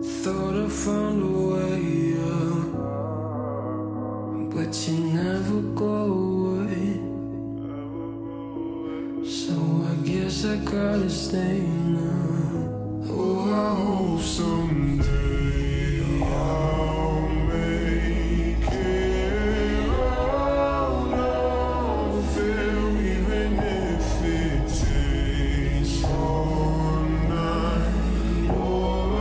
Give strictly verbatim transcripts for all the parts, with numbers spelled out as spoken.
Thought I found a way out, but you never go away. So I guess I gotta stay now. Oh, I hope someday I'll make it out of here, even if it takes all night. Oh,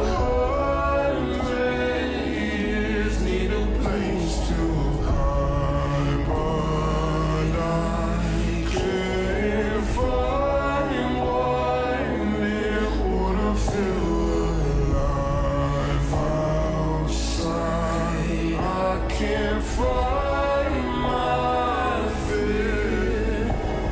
can't find my fear.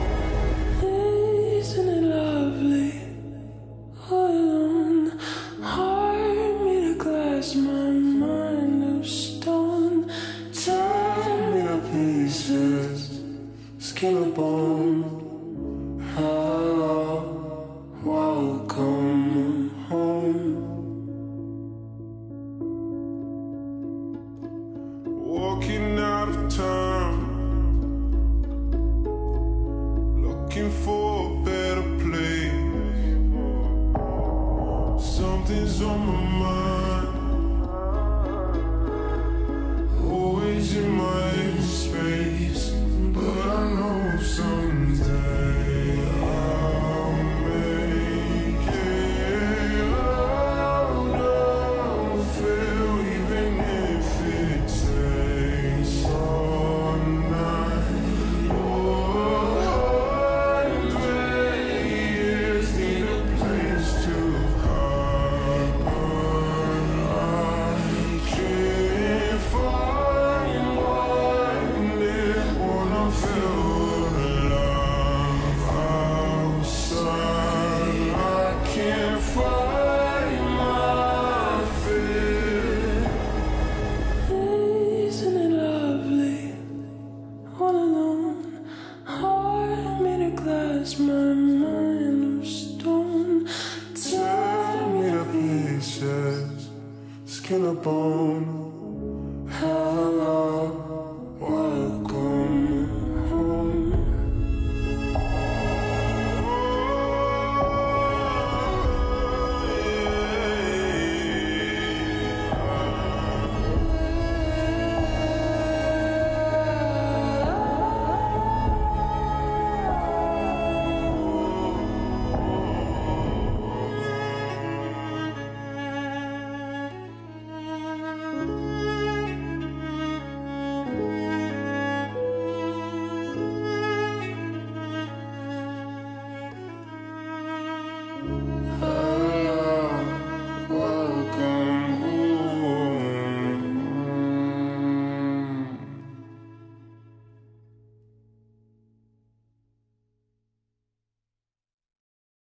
Isn't it lovely? All alone, heart made of glass, my mind of stone. Tear me to pieces, skin and bone. Hello, welcome home. Walking out of town, looking for a better place. Something's on my mind, always in my space. But I know someday I'll make it out of here, even if it takes all night. Oh, hundred years need a place to hide, but I can't find one that wanna feel alive outside. I can't find my fear. Isn't it lovely? All alone, heart made of glass, my mind of stone. Tear me to pieces, skin and bone. Hello, what?